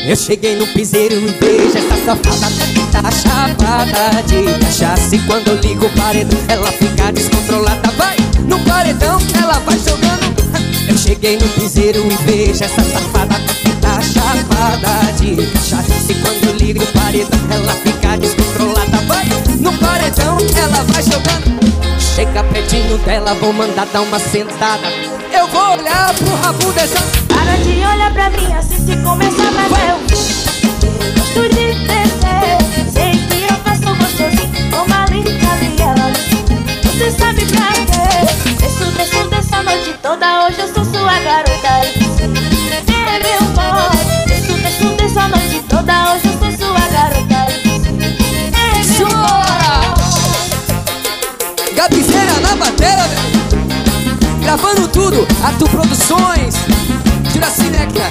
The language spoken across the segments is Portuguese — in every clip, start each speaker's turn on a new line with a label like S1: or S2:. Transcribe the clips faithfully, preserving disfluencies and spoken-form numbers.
S1: Eu cheguei no piseiro e vejo essa safada tá chapada de cachaça. E quando eu ligo o paredão, ela fica descontrolada. Vai no paredão, ela vai jogando. Eu cheguei no piseiro e vejo essa safada tá chapada de cachaça. E quando eu ligo o paredão, ela fica descontrolada. Vai no paredão, ela vai jogando. Chega pertinho dela, vou mandar dar uma sentada. Eu vou olhar pro rabo dessa.
S2: Para de olhar pra mim assim, se começar mas eu gosto de descer. Sei que eu faço gostosinho, toma linda e ela desce. Você sabe pra quê? Desço, desço, desço a noite toda. Hoje eu sou sua garota. É meu amor. Desço, desço, desço a noite toda. Hoje eu sou sua garota. É meu amor.
S1: Gabizeira na bateria, velho. Gravando tudo, Atu Produções, Juracineca.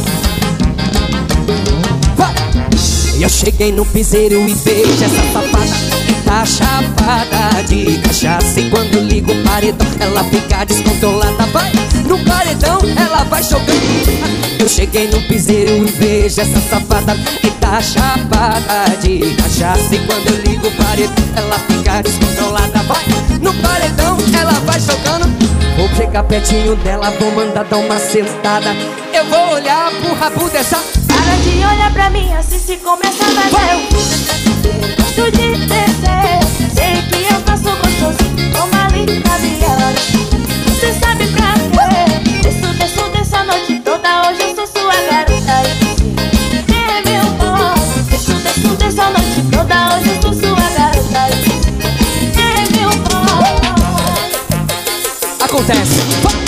S1: E eu cheguei no piseiro e vejo essa safada tá chapada de cachaça. E quando ligo o paredão, ela fica descontrolada. Vai no paredão, ela vai jogando. Eu cheguei no piseiro e vejo essa safada que tá chapada de cachaça. E quando eu ligo o paredão, ela fica descontrolada. Vai no paredão, ela vai jogando. Vou chegar pertinho dela, vou mandar dar uma sentada. Eu vou olhar pro rabo dessa.
S2: Para de olhar pra mim assim, se começar mas eu gosto de descer. Sei que eu faço gostosinho, toma linda e ela desce. Você sabe pra quê? Desço, desço, desço a noite toda. Hoje eu sou sua garota. É meu amor. Desço, desço, desço a noite toda. Hoje eu sou sua garota. É meu amor.
S1: Acontece.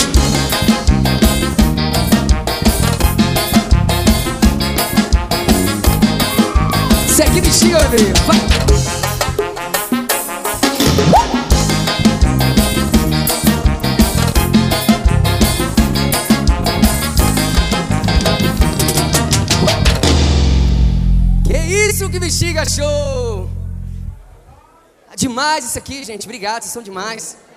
S1: Segue bexiga, bebê. Vai. Que isso, que bexiga, show! Demais isso aqui, gente. Obrigado, vocês são demais.